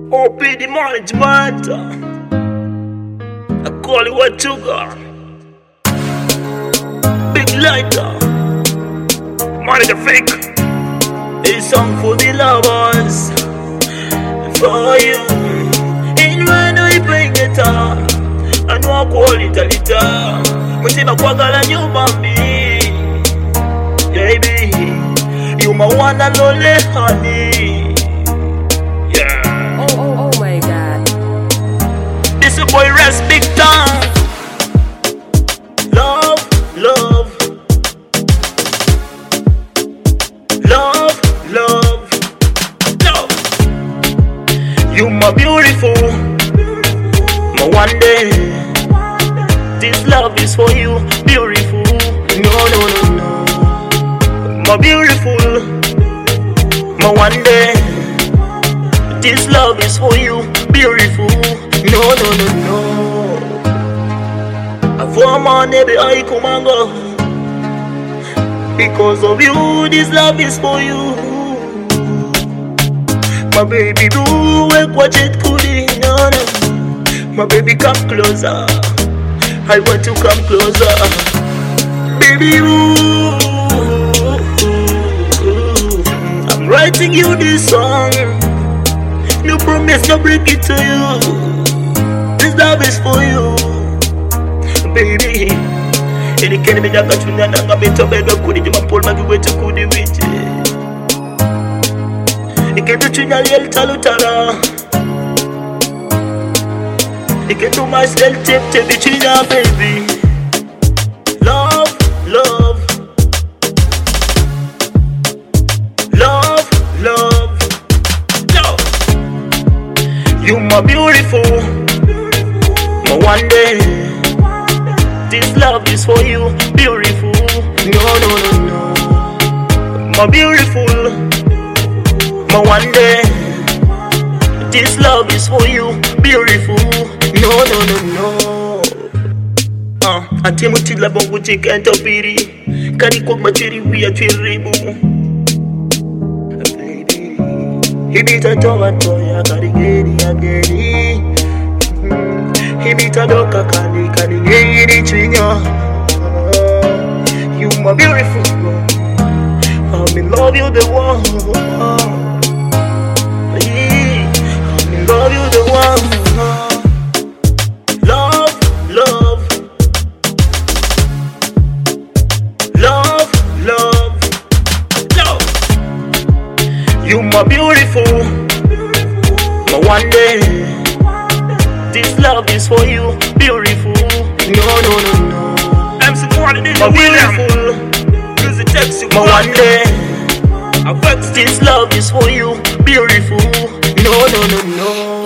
OP the management. I call it what you got. Big lighter. Manager fake. A song for the lovers. For you. In when we play guitar. I know I call it a guitar. Mutima kwagala nyumba mbi. Baby, you my one and only honey. Yeah. Oh my God. This a boy rest big time. Love, love, love, love, love. You my beautiful, my one day. This love is for you, beautiful. No. My beautiful, my one day. This love is for you, beautiful. No. For money, I come and go. Because of you, this love is for you. My baby, do watch it cooling. No. My baby, come closer. I want to come closer. Baby, ooh. I'm writing you this song. No promise, no break it to you. This love is for you, baby. Any can be that you nanga beto bega kudi juma pol magi wetu kudi witi. Iketu chunya liel talutala. Iketu myself tip bichina baby. Love, love, love, love, love. You my beautiful, my one day. This love is for you, beautiful. No. My beautiful, my one day. This love is for you, beautiful. No. Ati mutila bongo chika entopiri. Kani kwa machiri wia chiribu. Baby, hibita towa toya karigeri ageri. Hibita doka kani ngiri chinya. You my beautiful. I'm in love you the one. I'm in love you the one. Love, love, love, love, love. You my beautiful, my one day. This love is for you, beautiful. No. MC quality, my beautiful. Cause it takes you, my one day. This love is for you, beautiful. No.